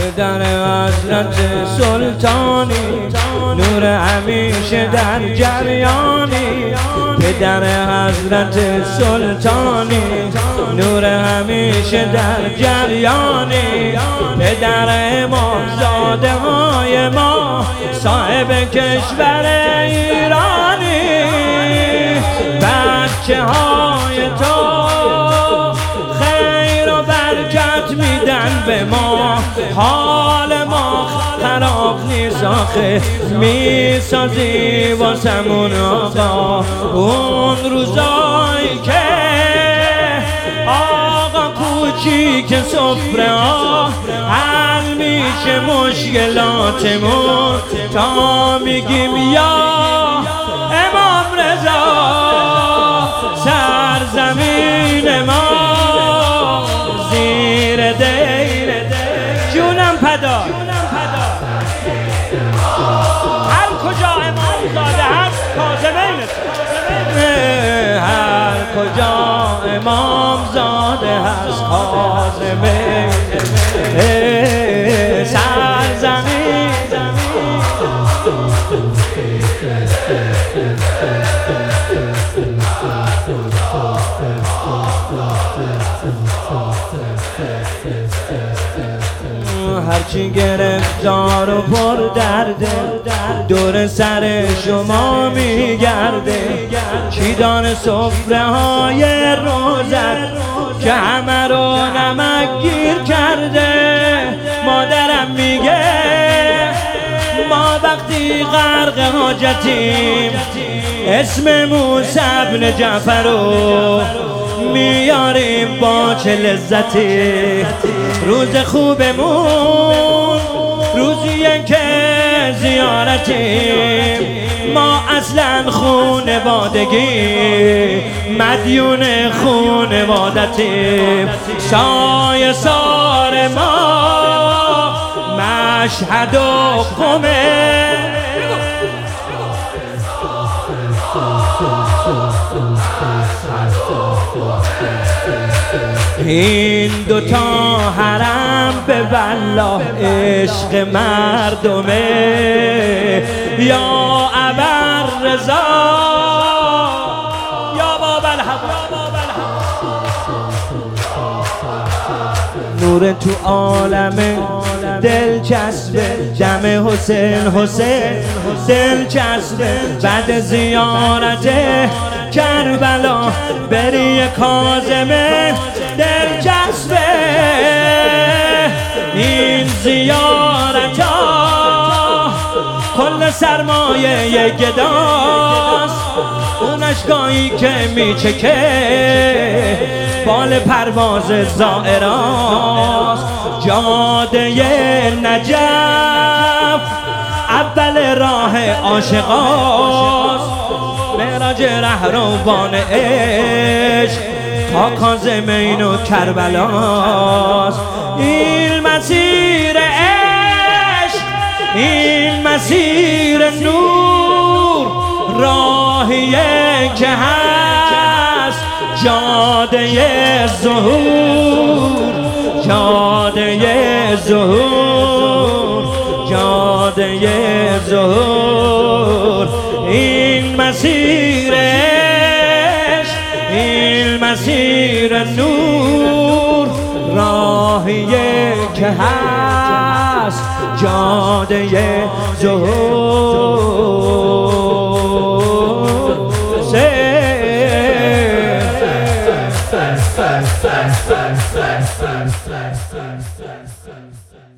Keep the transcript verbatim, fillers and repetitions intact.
پدر حضرت سلطانی، نور همیشه در جریانی. پدر حضرت سلطانی، نور همیشه در جریانی. پدر امام زاده های ما، صاحب کشور ایرانی. بچه های تو خیر و برکت میدن به ما، حال ما خراب نیست آخه، میسازی واسمون آقا. اون روزایی که آقا کوچیک سفره ها حل میشه مشکلاتمون، تا میگیم یا امام رضا سرزمین ما زیر دیر. جونم پدا هر کجا امام زاده هست کاظمین، هر کجا امام زاده هست کاظمین سرزمین. هرچی گرفتار و پر درده، دور سر شما میگرده. چیدان سفره های روزت که همه رو نمک گیر کرده. مادرم میگه ما وقتی غرق حاجتیم، اسم موسی بن جعفر رو میاریم با چه لذتی. روز خوبمون روزیه که زیارتیم، ما اصلا خونوادگی مدیون خونوادتیم. سایه سار ما مشهد و قمه، این دوتا حرم به والله عشق مردمه. یا ابررضا یا بابا نور تو عالم دلچسبه، دم حسین حسین دلچسبه. بعد زیارت کربلا بری کاظمه دلچسبه. این زیارت ها کل سرمایه گداست، اون اشکایی که میچکه بال پرواز زائراست. جاده نجف اول راه عاشقاست، معراج رهروان عشق تا کاظمین و کربلاست. این مسیر عشق، این مسیر نور، راهیه که هست جاده ظهور، جاده ظهور، جاده ظهور. این مسیر عشق، این مسیر نور، راهیه که هست جاده ظهور.